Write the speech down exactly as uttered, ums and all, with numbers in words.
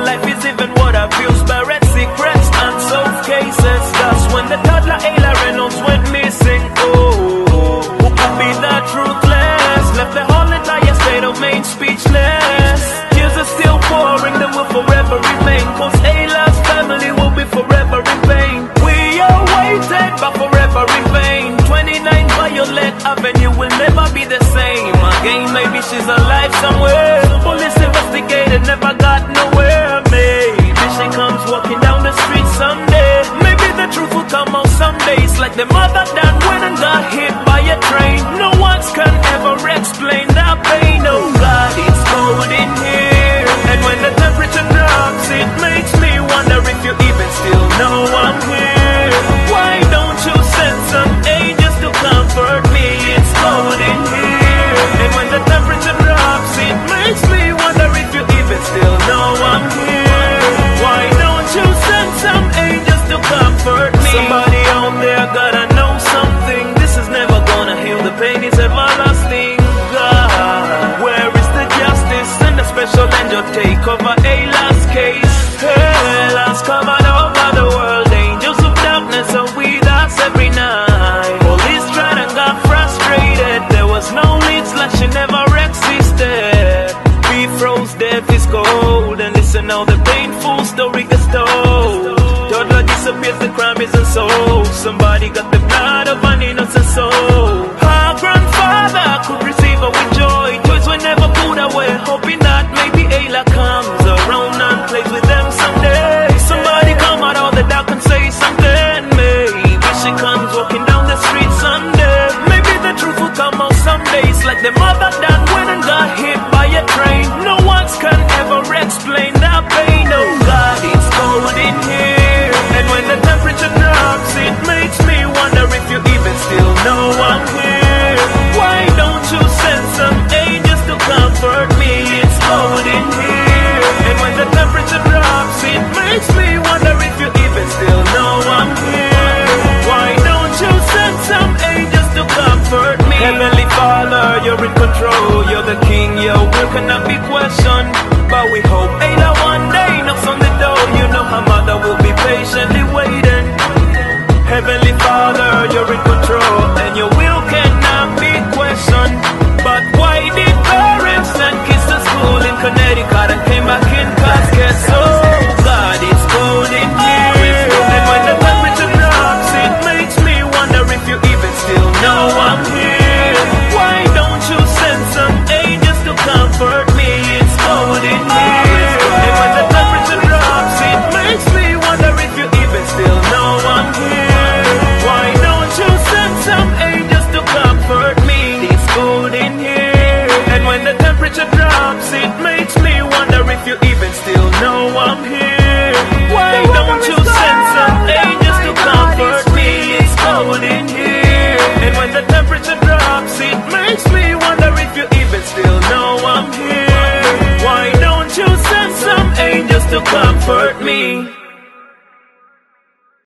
life is even what I feel. Buried secrets, unsolved cases. That's when the toddler Ayla Reynolds went missing. Oh, who could be that ruthless? Left the whole entire state of Maine speechless. Tears are still pouring, them will forever remain. Cause Ayla's family will be forever in pain. We are waiting, but forever in vain. twenty-nine Violet Avenue will never be the same again. Maybe she's alive somewhere. Police investigated, never got nowhere. Maybe she comes walking down the street someday. Maybe the truth will come out someday. It's like the mother that went and got hit by a train. No one can ever explain that pain. Oh God, it's cold in here. And when the temperature drops, it makes me wonder if you even still know I'm here. Why don't you send some angels to comfort me? It's cold in here. And when the temperature drops, it makes me wonder if you even still know I'm here. Why don't you send some angels to comfort me? Somebody out there gotta know something. This is never gonna heal. The pain is everlasting. God, where is the justice? Send a special angel take over Ayla's case. Ayla's covered over the world. Angels of darkness are with us every night. Police tried and got frustrated. There was no lead slash she never existed. We froze, death is cold. And listen now, the painful story gets told. Toddler disappears, the crime isn't solved. Somebody got the blood of an innocent soul.